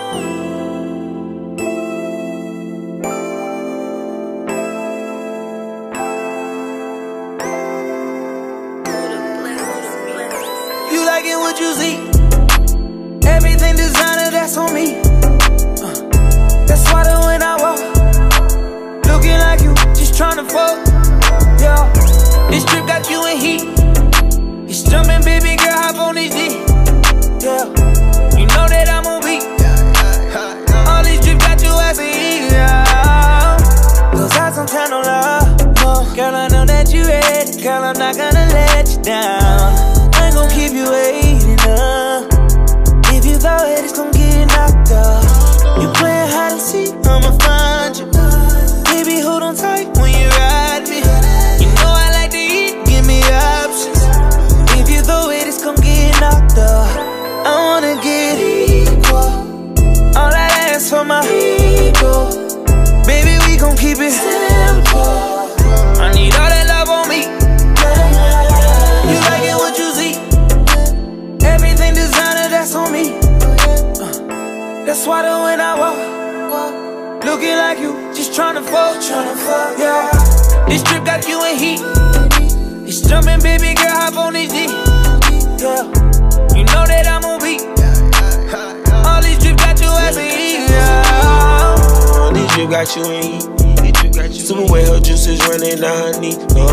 You like it what you see. Everything designer, that's on me. That's why that when I walk, looking like you, just tryna fuck. Yeah, this trip got you in heat. It's jumping, baby girl, hop on this D. Yeah, you know that I'm on beat. All these trips got you asking eat. Yeah, those eyes don't tell no love. No, girl, I know that you ready. Girl, I'm not gonna let you down. I ain't gon' keep you waiting up. If you throw it, it's gon' get knocked up. You playin' hide and seek, I'ma find you. Baby, hold on tight when you ride me. You know I like to eat, give me options. If you throw it, it's gon' get knocked up. I wanna get equal. All I ask for my ego. Baby, we gon' keep it simple. I need all that love on me. You like it what you see. Everything designer, that's on me. That's why that when I walk, looking like you, just tryna fuck. Yeah, this trip got you in heat. It's jumping, baby girl, hop on this D. Yeah, you know that I'm on beat. All these trips got you asking eat. Yeah, this trip got you in heat. Super wet, her juices running down her knee.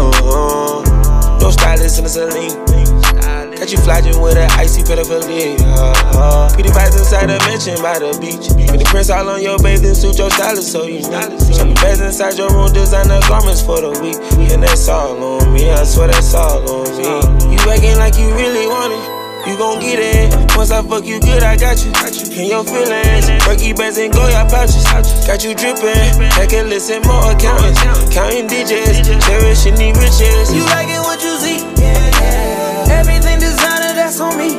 No stylist in the saline. Got you flogging with an icy pedophilia. Pretty vibes inside the mansion by the beach. With the prints all on your bathing suit, your stylist so you know. Shopping bags inside your room, designer garments for the week. And that's all on me, I swear that's all on me. You acting like you really want it, you gon' get it. Once I fuck you good, I got you. In your feelings, Berkey bands and Goya pouches. Got you drippin', I can listen more accountants. Counting digits, cherishing the riches. You like it what you see. Everything designer, that's on me.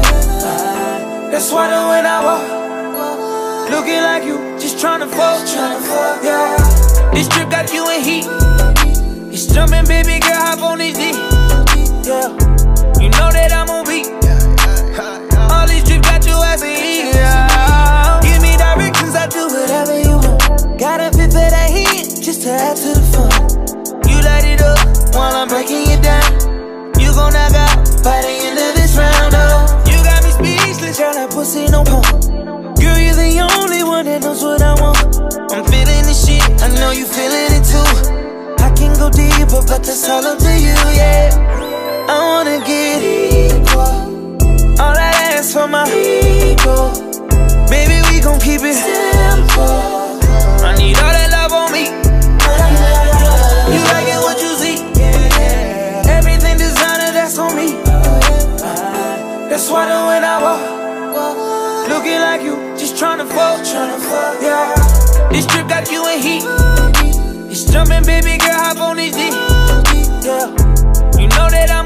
That's why that when I walk, looking like you, just tryna fuck. Yeah, this trip got you in heat. It's jumping, baby girl, hop on this D. Yeah, you know that I'm on beat. All these trips got you asking eat. Yeah, give me directions, I do whatever you want. Got a bit for that heat, just to add to the fun. You light it up while I'm breaking it down. You gon' knock out by the end of this round, oh. You got me speechless, girl, that pussy no pump. Girl, you're the only one that knows what I want. I'm feeling this shit, I know you feeling it too. I can go deeper, but that's all up to you, yeah. I wanna get equal. All I ask for my ego. Baby, we gon' keep it simple. I need all that love on me. You like it what you see. Everything designer, that's on me. That's why that when I walk, looking like you, just tryna fuck. Yeah, this trip got you in heat. It's jumping, baby girl, hop on this D. Yeah, you know that I'm